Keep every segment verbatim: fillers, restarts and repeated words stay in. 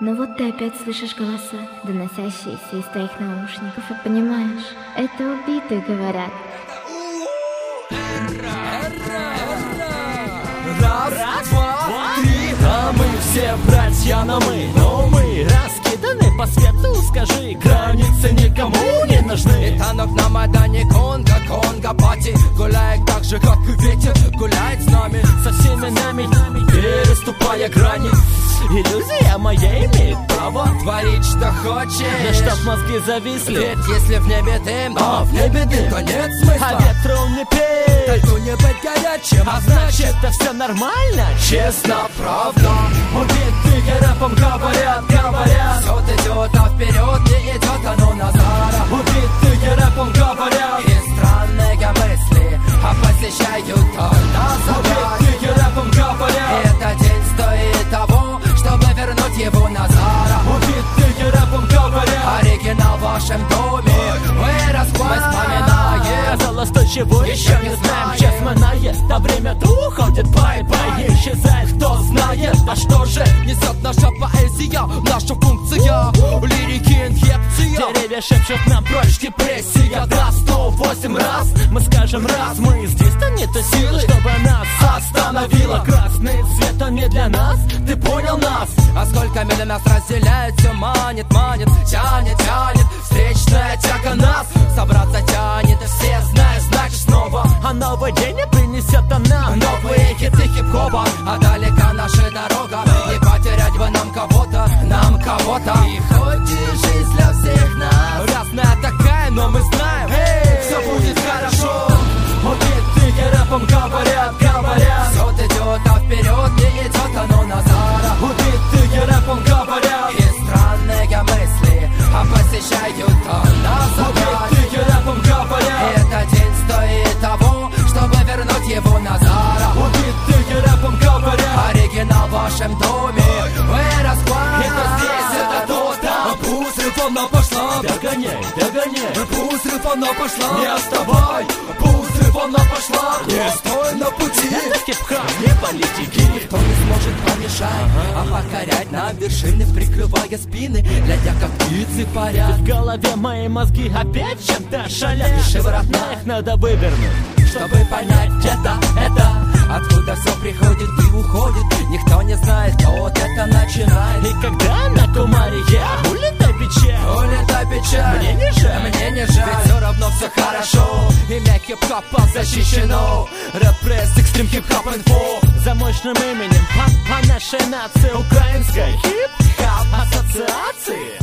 Но вот ты опять слышишь голоса, доносящиеся из твоих наушников, и понимаешь, это убитые говорят. Раз, Раз два, два, три, а мы все братья, но мы, но мы раскиданы по свету, скажи, границы никому не нужны. И танок на Майдане Конго, Конго пати гуляет так же, как и ветер гуляет с нами, со всеми нами, переступая грани. Иллюзия моя имеет право творить, что хочешь, да чтоб мозги зависли. Ведь если в небе дым, а в небе дым, то нет смысла. А ветру не пей, только не быть горячим, а значит, это все нормально. Честно, правда. Убитые рэпом говорят, говорят, все идет, а вперед не идет оно назад. Убитые рэпом говорят, и странные мысли, а посещают только забрать. Убитые рэпом говорят, и этот день стоит того, чтобы вернуть его назад. Убитые рэпом говорят, оригинал в вашем доме мы раскладываем. Мы казалось, то чего еще не знаем. Час минает, а время-то уходит. Бай-бай, исчезает, кто знает. А что же несет наша поэзия, наша функция, лирики инфекция. Деревья шепчут нам прочь депрессия. Да, сто восемь раз мы скажем раз. Мы здесь-то нету силы, чтобы нас остановило. Красный цвет, он не для нас, ты понял нас? А сколько миль нас разделяет, все манит, манит, тянет, тянет. Встречная тяга нас собраться тянет. И все знают, значит снова. А новый день не принесет он нам новые хиты хип-хопа. А далека наша дорога, не потерять бы нам кого-то, нам кого-то. И хоть и жизнь для всех нас разная такая, но мы знаем, эй, все будет хорошо. Убитые рэпом говорят, говорят, все идет, а вперед не идет оно назад. Убитые рэпом говорят, и странные мысли, а посещают нас забрать. Убитые рэпом говорят, и этот день стоит того, чтобы вернуть его назад. Убитые рэпом говорят, оригинал в вашем доме мы раскладываем. Это здесь, это то, там. Пусть она пошла, догоняй, догоняй. Пусть она пошла, не отставай. Пусть она пошла, не стой на пути. Это хип-хоп, не политики. Никто не сможет помешать, ага. а покорять нам вершины, прикрывая спины, глядя как птицы парят. В голове мои мозги опять чем-то шалят. Шевротна их надо вывернуть, чтобы понять это, это. Откуда все приходит и уходит, никто не знает, кто вот это начинает. И когда на кумаре я улетай печаль, улетай печаль, мне не жаль, мне не жаль. Ведь все равно все хорошо, имя хип-хопа защищено. Рэп-пресс, экстрим хип-хоп инфо. За мощным именем по, по нашей нации украинской хип-хоп ассоциации.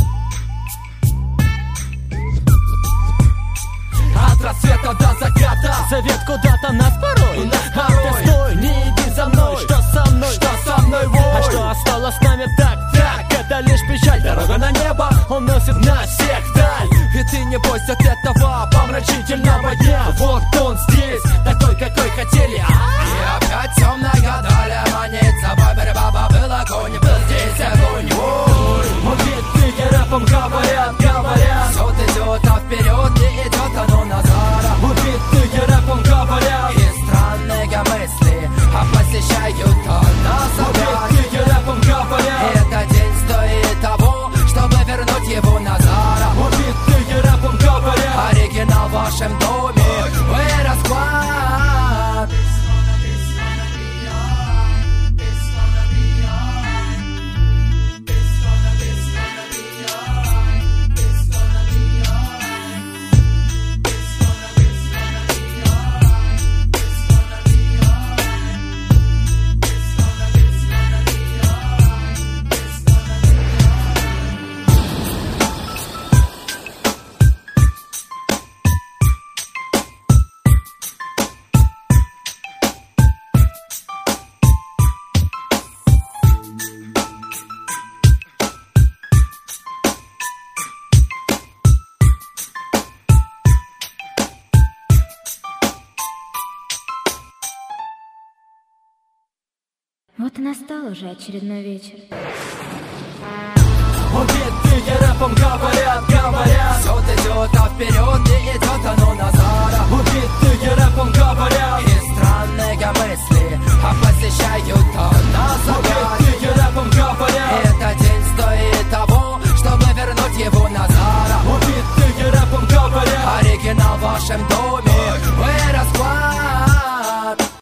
От рассвета до заката завет куда-то нас порой, нас а порой. ты стой, не иди за мной. Что со мной, что со мной, вой? А что осталось с нами так, так? Это лишь печаль, дорога на небо уносит нас всех вдаль. И ты не бойся от этого помрачительного дня. Вот он здесь, такой, какой хотели. И опять темная даль манит собой. Баба был огонь, был здесь огонь. Убитые рэпом говорят, говорят, все идет, а вперед не идет оно назад. Убитые рэпом говорят, и странные мысли, а посещают нас забрать. Убитые рэпом говорят, и этот день стоит того, чтобы вернуть его назад. Убитые рэпом говорят, оригинал в вашем доме мы раскладываем. Вот и настал уже очередной вечер. Убитые рэпом говорят, говорят, все идет, а вперед не идет оно назад. Убитые рэпом говорят, и странные мысли, а посещают нас забрать. Убитые рэпом говорят, и этот день вашем доме. Вы раскладываете